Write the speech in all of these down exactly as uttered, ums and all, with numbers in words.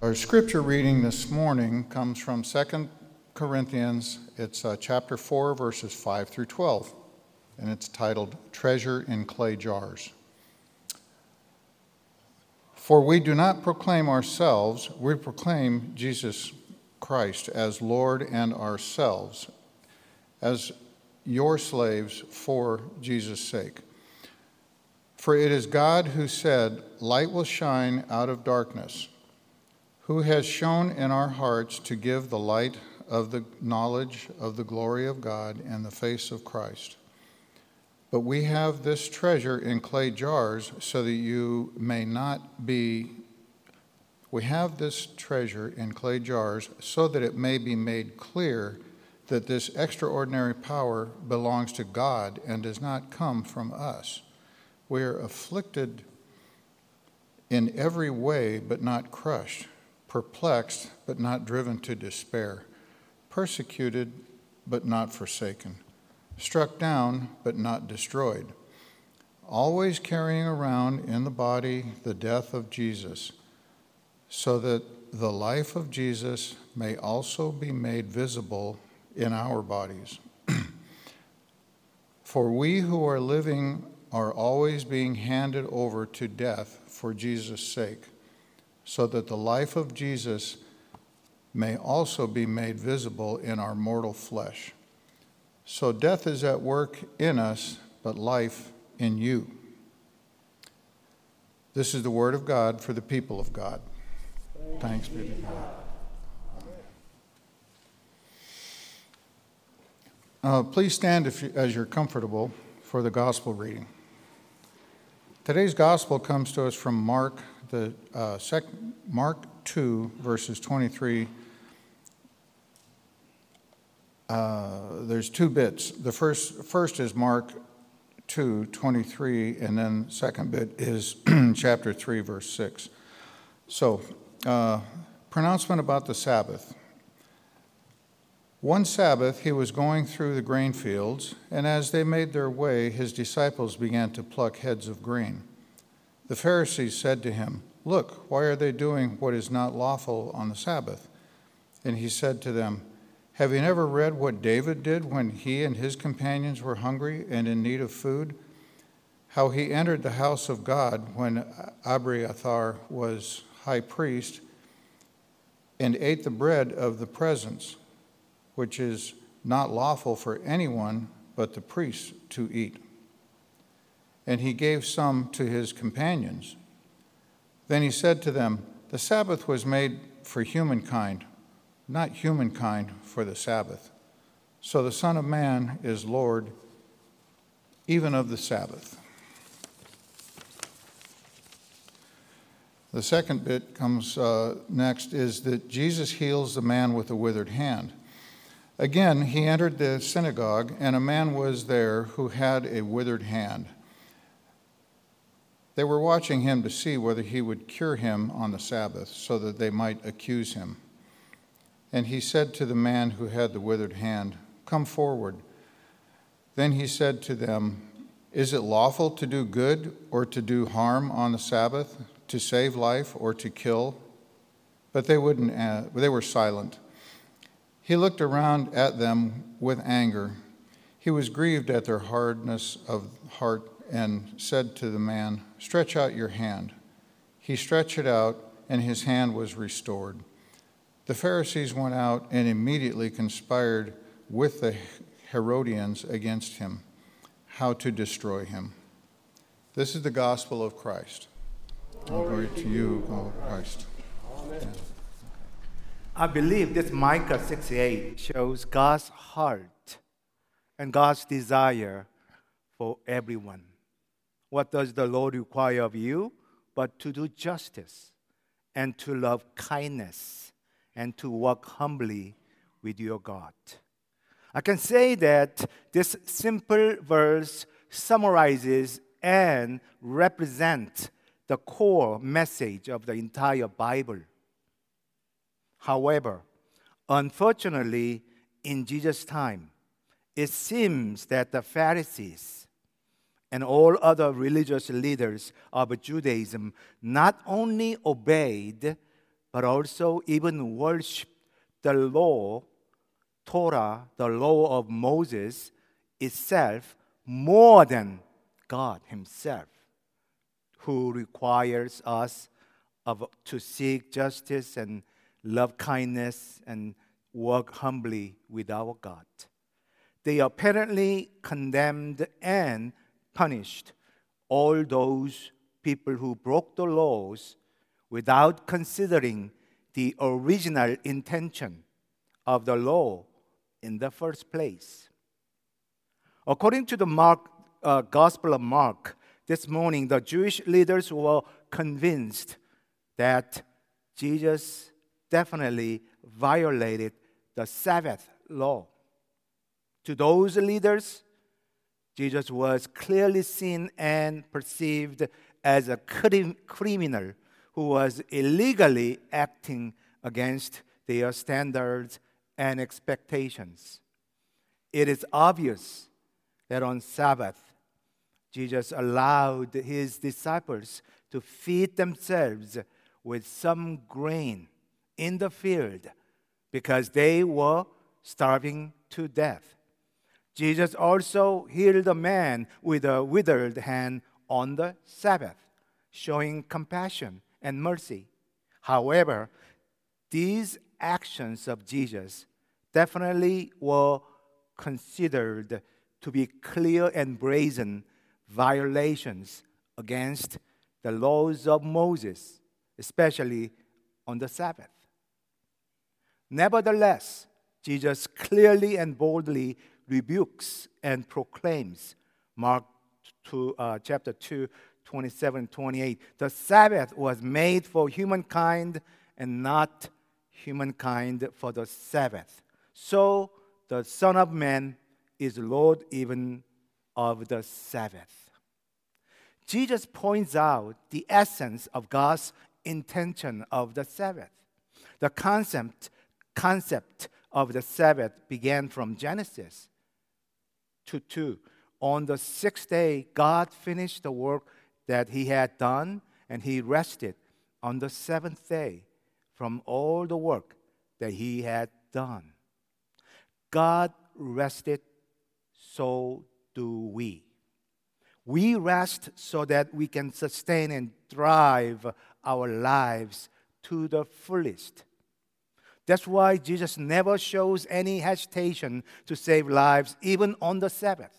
Our scripture reading this morning comes from Second Corinthians. It's uh, chapter four, verses five through twelve, and it's titled, Treasure in Clay Jars. For we do not proclaim ourselves, we proclaim Jesus Christ as Lord and ourselves as your slaves for Jesus' sake. For it is God who said, light will shine out of darkness, who has shown in our hearts to give the light of the knowledge of the glory of God in the face of Christ. But we have this treasure in clay jars so that you may not be, we have this treasure in clay jars so that it may be made clear that this extraordinary power belongs to God and does not come from us. We are afflicted in every way but not crushed, perplexed but not driven to despair, persecuted but not forsaken, struck down but not destroyed, always carrying around in the body the death of Jesus, so that the life of Jesus may also be made visible in our bodies. For we who are living are always being handed over to death for Jesus' sake, so that the life of Jesus may also be made visible in our mortal flesh. So death is at work in us, but life in you. This is the word of God for the people of God. Thanks be to God. Uh, please stand if you, as you're comfortable for the gospel reading. Today's gospel comes to us from Mark, the uh, sec- Mark two, verses twenty-three. Uh, there's two bits. The first first is Mark two, twenty-three, and then second bit is chapter three, verse six. So, uh, pronouncement about the Sabbath. One Sabbath, he was going through the grain fields, and as they made their way, his disciples began to pluck heads of grain. The Pharisees said to him, "Look, why are they doing what is not lawful on the Sabbath?" And he said to them, "Have you never read what David did when he and his companions were hungry and in need of food? How he entered the house of God when Abiathar was high priest and ate the bread of the presence, which is not lawful for anyone but the priests to eat. And he gave some to his companions. Then he said to them, the Sabbath was made for humankind, not humankind for the Sabbath. So the Son of Man is Lord even of the Sabbath." The second bit comes uh, next is that Jesus heals the man with the withered hand. Again, he entered the synagogue, and a man was there who had a withered hand. They were watching him to see whether he would cure him on the Sabbath, so that they might accuse him. And he said to the man who had the withered hand, "Come forward." Then he said to them, "Is it lawful to do good or to do harm on the Sabbath, to save life or to kill?" But they wouldn't. Uh, they were silent. He looked around at them with anger. He was grieved at their hardness of heart and said to the man, "Stretch out your hand." He stretched it out, and his hand was restored. The Pharisees went out and immediately conspired with the Herodians against him, how to destroy him. This is the gospel of Christ. Glory, Glory to you, O Christ. Amen. I believe this Micah six eight shows God's heart and God's desire for everyone. What does the Lord require of you? But to do justice and to love kindness and to walk humbly with your God. I can say that this simple verse summarizes and represents the core message of the entire Bible. However, unfortunately, in Jesus' time, it seems that the Pharisees and all other religious leaders of Judaism not only obeyed, but also even worship the law, Torah, the law of Moses itself, more than God himself, who requires us of, to seek justice and love kindness and work humbly with our God. They apparently condemned and punished all those people who broke the laws without considering the original intention of the law in the first place. According to the Mark, uh, Gospel of Mark, this morning the Jewish leaders were convinced that Jesus definitely violated the Sabbath law. To those leaders, Jesus was clearly seen and perceived as a criminal who was illegally acting against their standards and expectations. It is obvious that on Sabbath, Jesus allowed his disciples to feed themselves with some grain in the field because they were starving to death. Jesus also healed a man with a withered hand on the Sabbath, showing compassion and mercy. However, these actions of Jesus definitely were considered to be clear and brazen violations against the laws of Moses, especially on the Sabbath. Nevertheless, Jesus clearly and boldly rebukes and proclaims, Mark two, uh, chapter two, twenty-seven, twenty-eight, the Sabbath was made for humankind and not humankind for the Sabbath. So the Son of Man is Lord even of the Sabbath. Jesus points out the essence of God's intention of the Sabbath. The concept, concept of the Sabbath began from Genesis two two. On the sixth day, God finished the work that he had done, and he rested on the seventh day from all the work that he had done. God rested, so do we. We rest so that we can sustain and thrive our lives to the fullest. That's why Jesus never shows any hesitation to save lives, even on the Sabbath.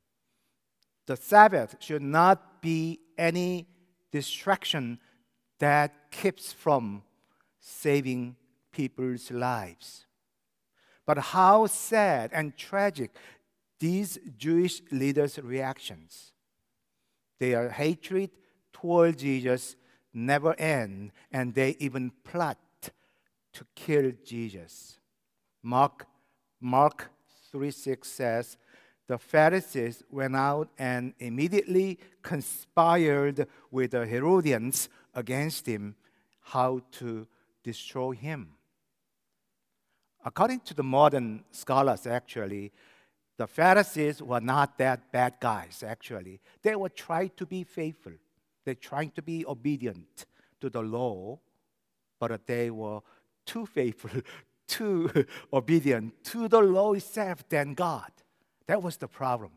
The Sabbath should not be any distraction that keeps from saving people's lives. But how sad and tragic these Jewish leaders' reactions. Their hatred toward Jesus never ends, and they even plot to kill Jesus. Mark, Mark three six says, the Pharisees went out and immediately conspired with the Herodians against him, how to destroy him. According to the modern scholars, actually, the Pharisees were not that bad guys, actually. They were trying to be faithful. They trying to be obedient to the law, but they were too faithful, too obedient to the law itself than God. That was the problem.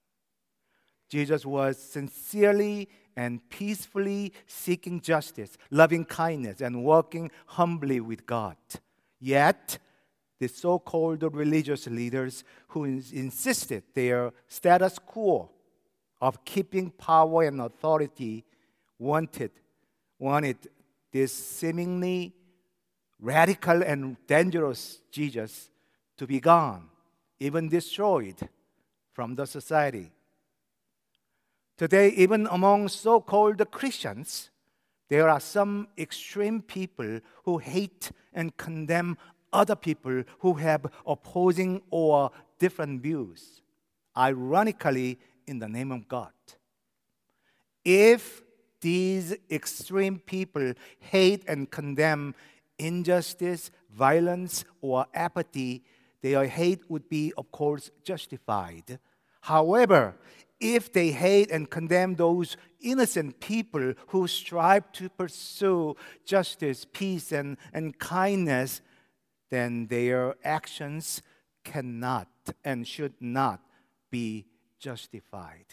Jesus was sincerely and peacefully seeking justice, loving kindness, and working humbly with God. Yet, the so-called religious leaders who insisted their status quo of keeping power and authority wanted, wanted this seemingly radical and dangerous Jesus to be gone, even destroyed from the society. Today, even among so-called Christians, there are some extreme people who hate and condemn other people who have opposing or different views, ironically, in the name of God. If these extreme people hate and condemn injustice, violence, or apathy, their hate would be, of course, justified. However, if they hate and condemn those innocent people who strive to pursue justice, peace, and, and kindness, then their actions cannot and should not be justified.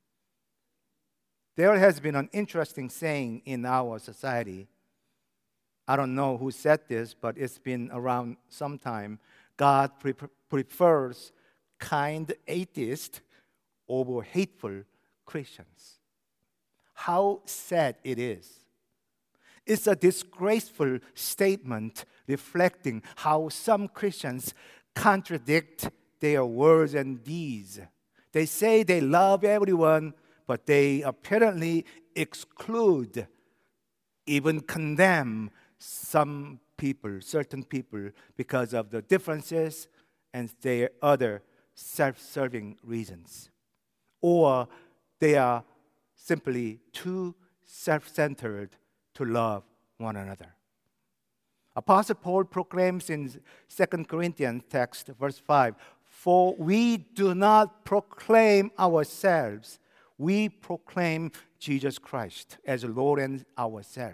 There has been an interesting saying in our society. I don't know who said this, but it's been around some time. God pre- prefers kind atheists over hateful Christians. How sad it is. It's a disgraceful statement reflecting how some Christians contradict their words and deeds. They say they love everyone, but they apparently exclude, even condemn some people, certain people, because of the differences and their other self-serving reasons. Or they are simply too self-centered to love one another. Apostle Paul proclaims in Second Corinthians text, verse five, "For we do not proclaim ourselves, we proclaim Jesus Christ as Lord and ourselves."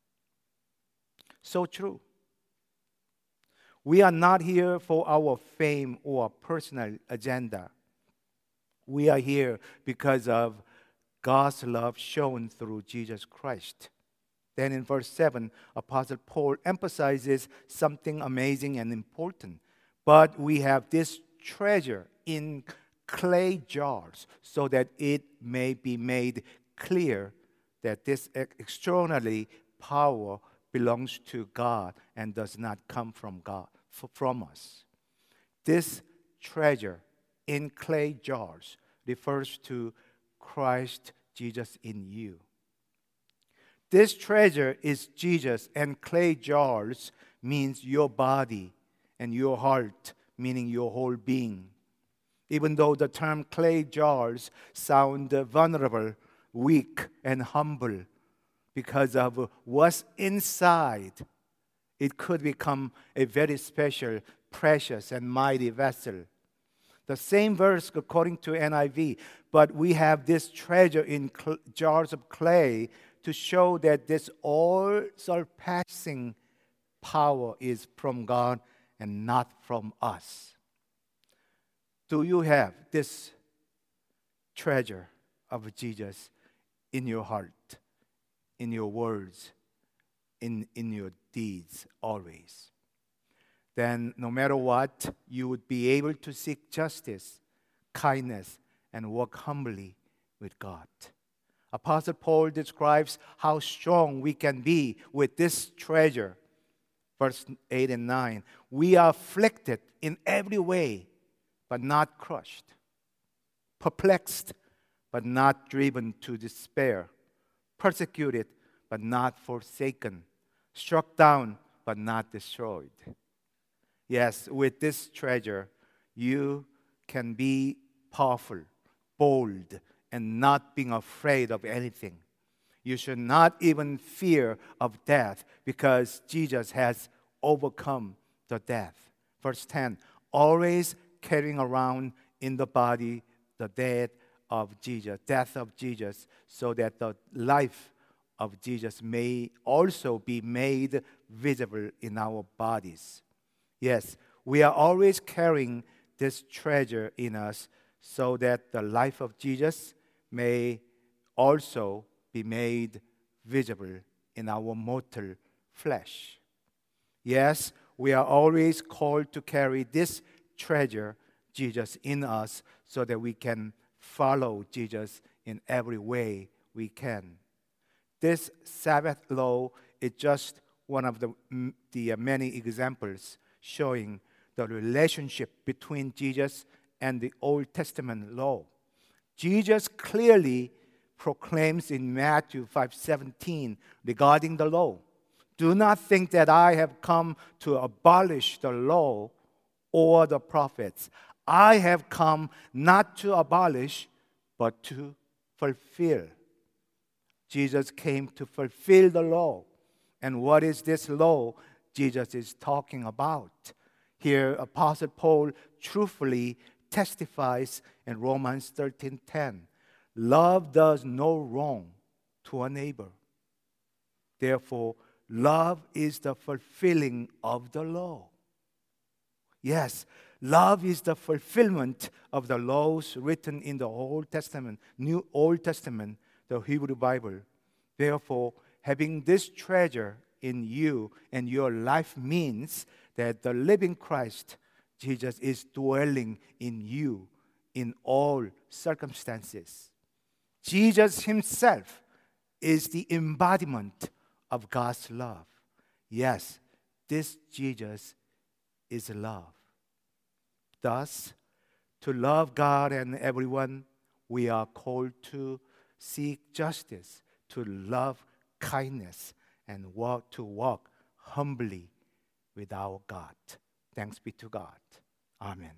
So true. We are not here for our fame or personal agenda. We are here because of God's love shown through Jesus Christ. Then in verse seven, Apostle Paul emphasizes something amazing and important. But we have this treasure in clay jars so that it may be made clear that this extraordinary power belongs to God and does not come from God, from us. This treasure in clay jars refers to Christ Jesus in you. This treasure is Jesus, and clay jars means your body and your heart, meaning your whole being. Even though the term clay jars sound vulnerable, weak, and humble because of what's inside, it could become a very special, precious, and mighty vessel. The same verse according to N I V, but we have this treasure in cl- jars of clay to show that this all-surpassing power is from God and not from us. Do you have this treasure of Jesus in your heart, in your words, in, in your deeds always? Then no matter what, you would be able to seek justice, kindness, and walk humbly with God. Apostle Paul describes how strong we can be with this treasure. Verse eight and nine, "We are afflicted in every way, but not crushed, perplexed, but not driven to despair, persecuted, but not forsaken, struck down, but not destroyed." Yes, with this treasure, you can be powerful, bold, and not being afraid of anything. You should not even fear of death because Jesus has overcome the death. Verse ten, "Always carrying around in the body the death of Jesus, death of Jesus, so that the life of Jesus may also be made visible in our bodies." Yes, we are always carrying this treasure in us so that the life of Jesus may also be made visible in our mortal flesh. Yes, we are always called to carry this treasure, Jesus, in us so that we can follow Jesus in every way we can. This Sabbath law is just one of the, the many examples showing the relationship between Jesus and the Old Testament law. Jesus clearly proclaims in Matthew five seventeen regarding the law, "Do not think that I have come to abolish the law or the prophets. I have come not to abolish, but to fulfill." Jesus came to fulfill the law. And what is this law Jesus is talking about? Here, Apostle Paul truthfully testifies in Romans thirteen ten, love does no wrong to a neighbor. Therefore, love is the fulfilling of the law. Yes, love is the fulfillment of the laws written in the Old Testament, New Old Testament, the Hebrew Bible. Therefore, having this treasure in you and your life means that the living Christ, Jesus, is dwelling in you in all circumstances. Jesus himself is the embodiment of God's love. Yes, this Jesus is love. Thus, to love God and everyone, we are called to seek justice, to love kindness, and walk to walk humbly with our God. Thanks be to God. Amen.